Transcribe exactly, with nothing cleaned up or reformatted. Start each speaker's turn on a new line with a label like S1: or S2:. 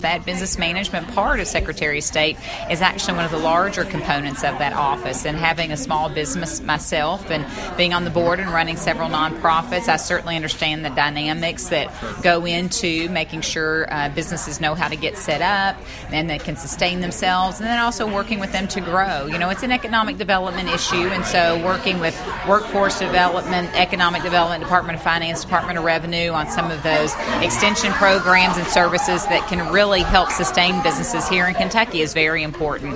S1: That business management part of Secretary of State is actually one of the larger components of that office. And having a small business myself and being on the board and running several nonprofits, I certainly understand the dynamics that go into making sure uh, businesses know how to get set up and that can sustain themselves, and then also working with them to grow. You know, it's an economic development issue, and so working with workforce development, economic development, Department of Finance, Department of Revenue on some of those extension programs and services that can really help sustain businesses here in Kentucky is very important.